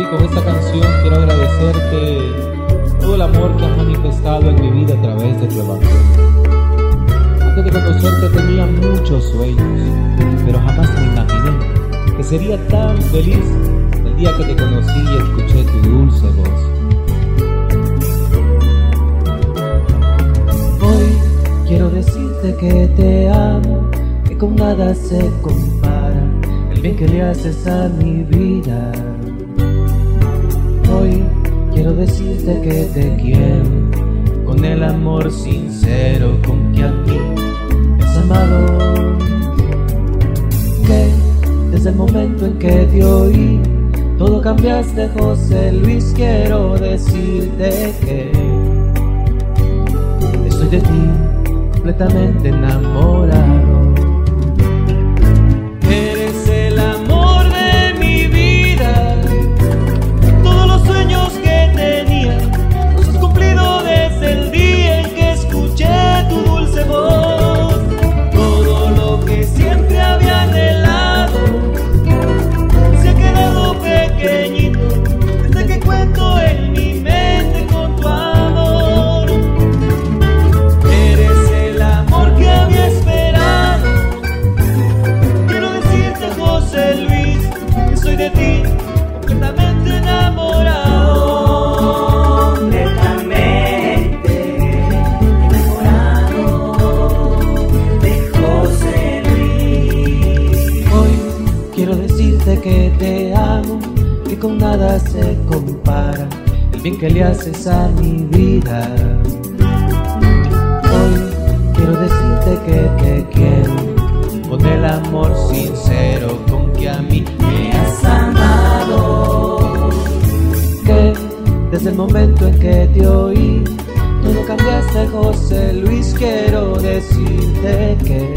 con esta canción quiero agradecerte todo el amor que has manifestado en mi vida a través de tu evangelio. Antes de conocerte tenía muchos sueños, pero jamás me imaginé que sería tan feliz el día que te conocí y escuché tu dulce voz. Hoy quiero decirte que te amo, que con nada se compara el bien que le haces a mi vida. Hoy quiero decirte que te quiero con el amor sincero con que a mí me has amado. Que desde el momento en que te oí todo cambiaste, José Luis. Quiero decirte que estoy de ti completamente enamorado. Eres el amor de mi vida, todos los sueños que tenía los has cumplido desde el día en que escuché tu dulce voz. Todo lo que siempre había anhelado se ha quedado pequeñito desde que cuento en mi mente con tu amor. Eres el amor que había esperado. Quiero decirte, José Luis, que soy de ti completamente enamorado. Completamente enamorado de José Luis. Hoy quiero decirte que te amo, que con nada se compara el bien que le haces a mi vida. Hoy quiero decirte que te quiero con el amor sincero con que a mí me has amado. Que desde el momento en que te oí todo cambiaste, José Luis. Quiero decirte que